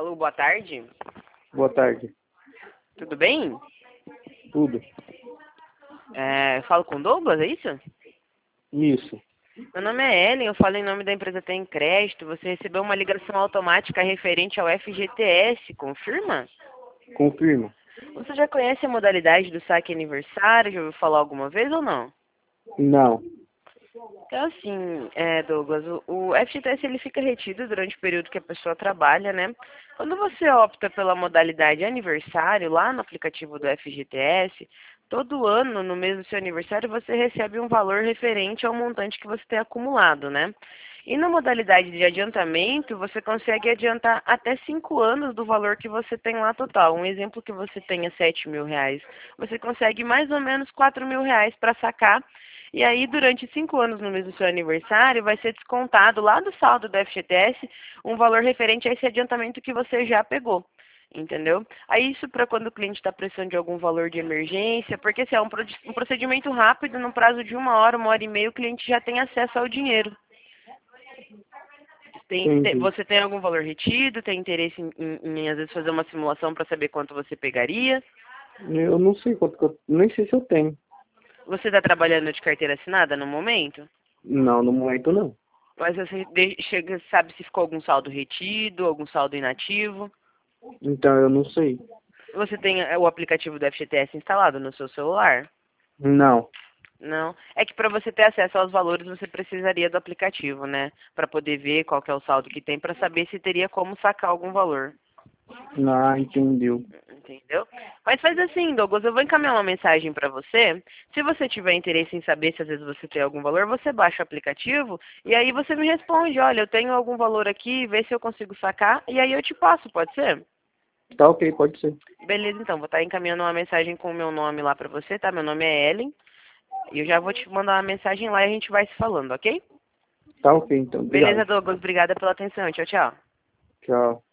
Alô, boa tarde. Boa tarde. Tudo bem? Tudo. Eu falo com o Douglas, é isso? Isso. Meu nome é Ellen, eu falo em nome da empresa Tem Crédito. Você recebeu uma ligação automática referente ao FGTS, confirma? Confirma. Você já conhece a modalidade do saque aniversário? Já ouviu falar alguma vez ou não? Não. Então, assim, Douglas, o FGTS ele fica retido durante o período que a pessoa trabalha, né? Quando você opta pela modalidade aniversário, lá no aplicativo do FGTS, todo ano, no mês do seu aniversário, você recebe um valor referente ao montante que você tem acumulado, né? E na modalidade de adiantamento, você consegue adiantar até 5 anos do valor que você tem lá total. Um exemplo que você tenha R$ 7.000, você consegue mais ou menos R$ 4.000 para sacar. E aí, durante 5 anos no mês do seu aniversário, vai ser descontado lá do saldo do FGTS um valor referente a esse adiantamento que você já pegou. Entendeu? Aí isso para quando o cliente está precisando de algum valor de emergência, porque se é um procedimento rápido, no prazo de 1 hora e meia, o cliente já tem acesso ao dinheiro. Entendi. Você tem algum valor retido? Tem interesse em, às vezes, fazer uma simulação para saber quanto você pegaria? Eu não sei quanto que eu... Nem sei se eu tenho. Você está trabalhando de carteira assinada no momento? Não, no momento não. Mas você sabe se ficou algum saldo retido, algum saldo inativo? Então eu não sei. Você tem o aplicativo do FGTS instalado no seu celular? Não. Não. É que para você ter acesso aos valores, você precisaria do aplicativo, né? Para poder ver qual que é o saldo que tem, para saber se teria como sacar algum valor. Ah, entendeu. Entendeu? Mas faz assim, Douglas, eu vou encaminhar uma mensagem para você. Se você tiver interesse em saber se às vezes você tem algum valor, você baixa o aplicativo e aí você me responde, olha, eu tenho algum valor aqui, vê se eu consigo sacar e aí eu te passo, pode ser? Tá ok, pode ser. Beleza, então, vou estar encaminhando uma mensagem com o meu nome lá para você, tá? Meu nome é Ellen e eu já vou te mandar uma mensagem lá e a gente vai se falando, ok? Tá ok, então. Beleza, Obrigado. Douglas, obrigada pela atenção. Tchau, tchau. Tchau.